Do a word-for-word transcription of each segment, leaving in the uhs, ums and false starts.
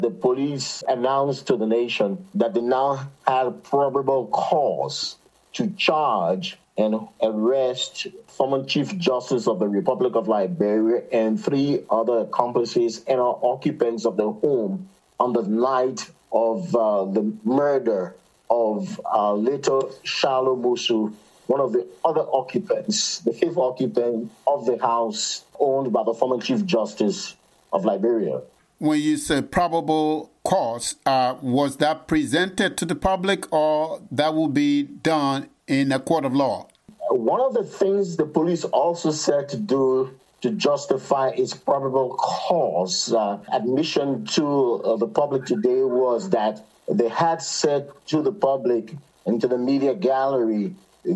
the police announced to the nation that they now had probable cause to charge and arrest former Chief Justice of the Republic of Liberia and three other accomplices and occupants of the home on the night of uh, the murder of uh, little Shalom Musu, one of the other occupants, the fifth occupant of the house owned by the former Chief Justice of Liberia. When you say probable cause, uh, was that presented to the public or that will be done in a court of law? One of the things the police also said to do to justify its probable cause uh, admission to uh, the public today was that they had said to the public and to the media gallery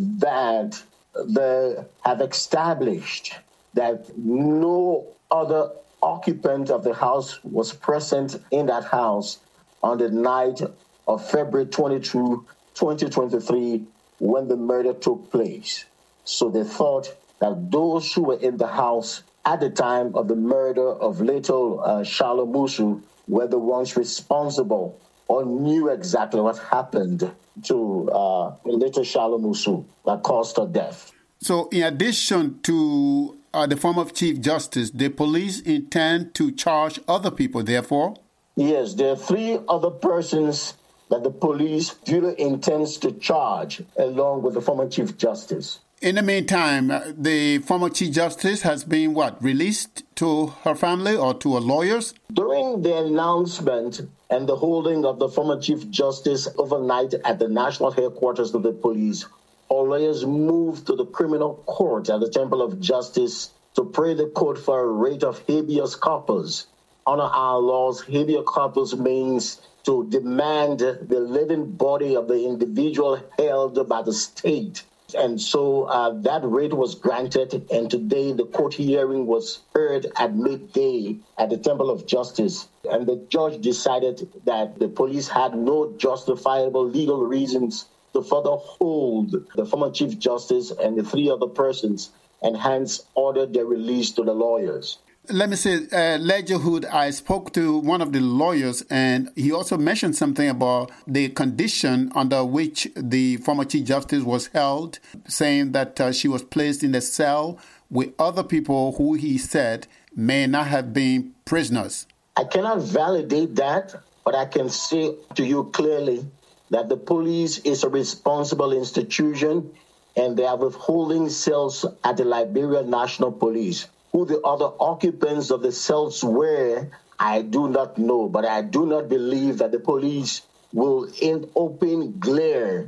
that they have established that no other occupant of the house was present in that house on the night of February twenty-second, twenty twenty-three, when the murder took place. So they thought that those who were in the house at the time of the murder of little uh, Shalom Musu were the ones responsible or knew exactly what happened to uh, little Shalom Musu that caused her death. So in addition to uh, the former Chief Justice, the police intend to charge other people, therefore? Yes, there are three other persons that the police duly intends to charge along with the former Chief Justice. In the meantime, the former Chief Justice has been, what, released to her family or to her lawyers? During the announcement and the holding of the former Chief Justice overnight at the national headquarters of the police, our lawyers moved to the criminal court at the Temple of Justice to pray the court for a writ of habeas corpus. Under our laws, habeas corpus means to demand the living body of the individual held by the state. And so uh, that writ was granted, and today the court hearing was heard at midday at the Temple of Justice. And the judge decided that the police had no justifiable legal reasons to further hold the former Chief Justice and the three other persons, and hence ordered their release to the lawyers. Let me say, uh, Ledger Hood, I spoke to one of the lawyers, and he also mentioned something about the condition under which the former Chief Justice was held, saying that uh, she was placed in a cell with other people who he said may not have been prisoners. I cannot validate that, but I can say to you clearly that the police is a responsible institution, and they are withholding cells at the Liberia National Police. Who the other occupants of the cells were, I do not know, but I do not believe that the police will, in open glare,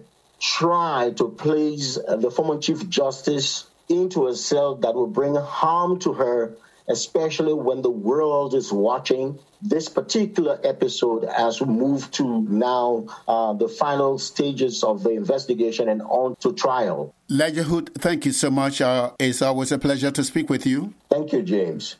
try to place the former Chief Justice into a cell that will bring harm to her, especially when the world is watching this particular episode as we move to now uh, the final stages of the investigation and on to trial. Ledger Hood, thank you so much. Uh, it's always a pleasure to speak with you. Thank you, James.